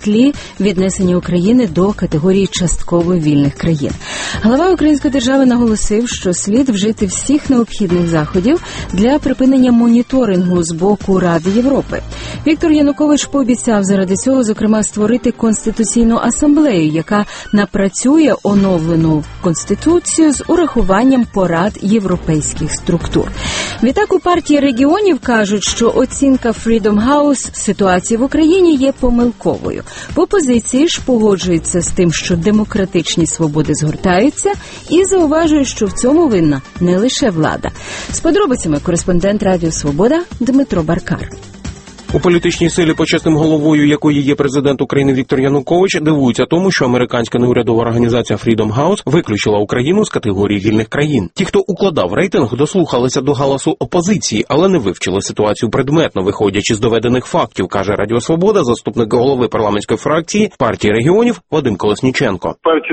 числі віднесення України до категорії частково вільних країн. Глава української держави наголосив, що слід вжити всіх необхідних заходів для припинення моніторингу з боку Ради Європи. Віктор Янукович пообіцяв заради цього, зокрема, створити Конституційну асамблею, яка напрацює оновлену Конституцію з урахуванням порад європейських структур. Відтак у партії регіонів кажуть, що оцінка Freedom House ситуації в Україні є помилковою. В опозиції ж погоджуються з тим, що демократичні свободи згортаються, і зауважують, що в цьому винна не лише влада. З подробицями кореспондент Радіо Свобода Дмитро Баркар. У політичній силі, почесним головою якої є президент України Віктор Янукович, дивуються тому, що американська неурядова організація Freedom House виключила Україну з категорії вільних країн. Ті, хто укладав рейтинг, дослухалися до галасу опозиції, але не вивчили ситуацію предметно, виходячи з доведених фактів, каже Радіо Свобода заступник голови парламентської фракції партії регіонів Вадим Колесніченко.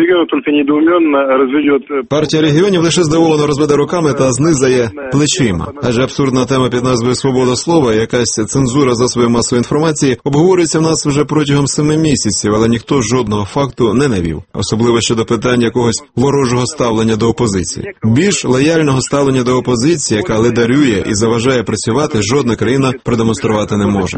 Партія регіонів лише здивовано розведе руками та знизає плечима. Адже абсурдна тема під назвою «Свобода слова», якась цензура засобів масової інформації, обговорюється в нас вже протягом 7 місяців, але ніхто жодного факту не навів. Особливо щодо питань якогось ворожого ставлення до опозиції. Більш лояльного ставлення до опозиції, яка ледарює і заважає працювати, жодна країна продемонструвати не може.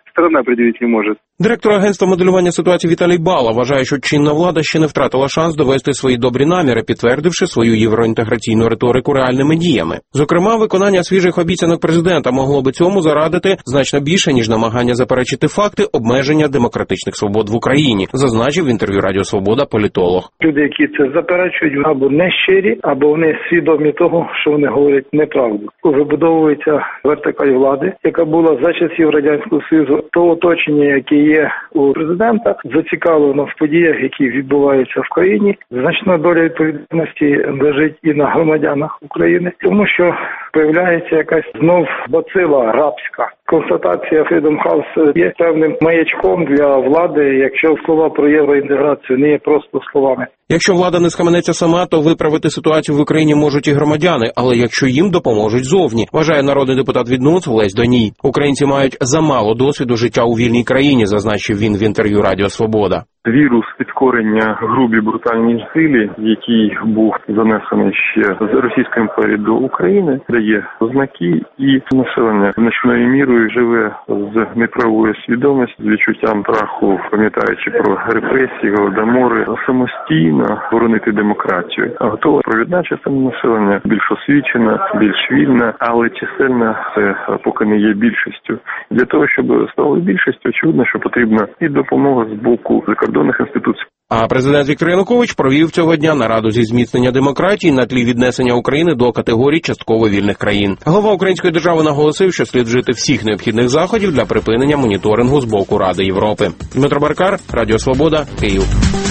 Директор агентства моделювання ситуації Віталій Бала вважає, що чинна влада ще не втратила шанс довести свої добрі наміри, підтвердивши свою євроінтеграційну риторику реальними діями. Зокрема, виконання свіжих обіцянок президента могло би цьому зарадити значно більше, ніж намагання заперечити факти обмеження демократичних свобод в Україні, зазначив в інтерв'ю Радіо Свобода політолог. Люди, які це заперечують, або не щирі, або вони свідомі того, що вони говорять неправду. Вибудовується вертикаль влади, яка була за часів Радянського Союзу. То оточення, яке є у президента, зацікавлено в подіях, які відбуваються в країні. Значна доля відповідальності лежить і на громадянах України, тому що появляється якась знов бацила рабська. Констатація Freedom House є певним маячком для влади, якщо слова про євроінтеграцію не є просто словами. Якщо влада не схаменеться сама, то виправити ситуацію в Україні можуть і громадяни, але якщо їм допоможуть зовні, вважає народний депутат від НУЦ Олесь Доній. Українці мають замало досвіду життя у вільній країні, зазначив він в інтерв'ю Радіо Свобода. Вірус підкорення грубій брутальній силі, який був занесений ще з Російської імперії до України, дає ознаки, і населення значною мірою живе з неправовою свідомістю, з відчуттям страху, пам'ятаючи про репресії, голодомори, самостійно боронити демократію. А готова провідна частина населення більш освічена, більш вільна, але чисельна це поки не є більшістю. Для того, щоб стало більшістю, очевидно, що потрібна і допомога з боку закордонних інституцій. А президент Віктор Янукович провів цього дня нараду зі зміцнення демократії на тлі віднесення України до категорії частково вільних країн. Глава української держави наголосив, що слід вжити всіх необхідних заходів для припинення моніторингу з боку Ради Європи. Дмитро Баркар, Радіо Свобода, Київ.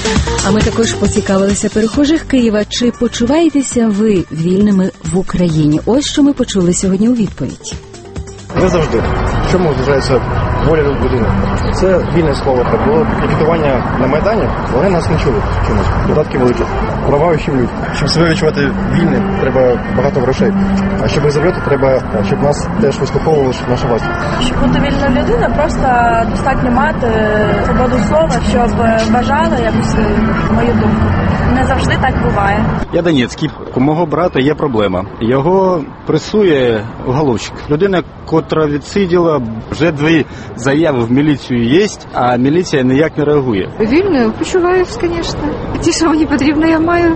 А ми також поцікавилися перехожих Києва, чи почуваєтеся ви вільними в Україні? Ось що ми почули сьогодні у відповідь. Не завжди. В чому вважається воля людини? Це вільне слово. Так було пікетування на Майдані, вони нас не чули чомусь. Податки великі, права ущемлюють. Щоб себе відчувати вільним, треба багато грошей. А щоб заробляти, треба, щоб нас теж вислуховували наша власть. Щоб бути вільною людиною, просто достатньо мати свободу слова, щоб вважали якусь мою думку. Не завжди так буває. Я Донецький. У мого брата є проблема. Його пресує уголовщик. Людина, котра відсиділа, вже 2 заяви в міліцію є, а міліція ніяк не реагує. Вільною почуваюсь, звісно. Ті, що мені потрібно, я маю.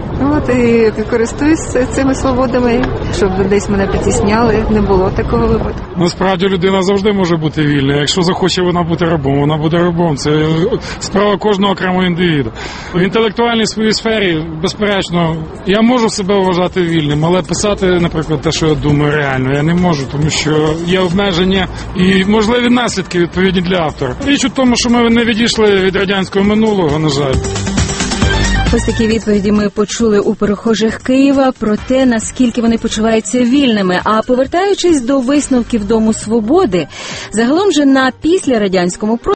І користуюсь цими свободами, щоб десь мене притісняли. Не було такого випадку. Насправді людина завжди може бути вільною. Якщо захоче вона бути рабом, вона буде рабом. Це справа кожного окремого індивіду. В інтелектуальній своїй сфері, безперечно, я можу себе вважати вільним, але писати, наприклад, те, що я думаю реально, я не можу, тому що є обмеження і можливі наслідки відповідні для автора. Річ у тому, що ми не відійшли від радянського минулого, на жаль. Ось такі відповіді ми почули у перехожих Києва про те, наскільки вони почуваються вільними. А повертаючись до висновків Дому Свободи, загалом же на післярадянському